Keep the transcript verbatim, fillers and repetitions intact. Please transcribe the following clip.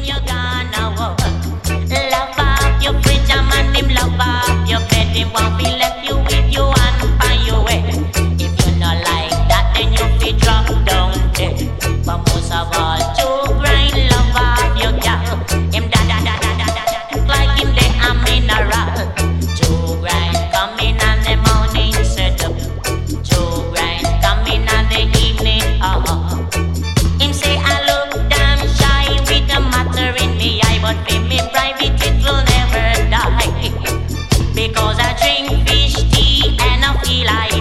you gonna walk. Love up your fridge, a man him love up your bed. Him won't be left you with you and find your way. If you not like that, then you feel drop down dead. But most of all, to grind love up your gal. Him da da da da da da da, like him the a mineral. To grind coming on the morning set up. To grind coming on the evening oh. Him say I look damn shy with a matter in me eye, but for me private it will never die. Because I drink fish tea and I feel like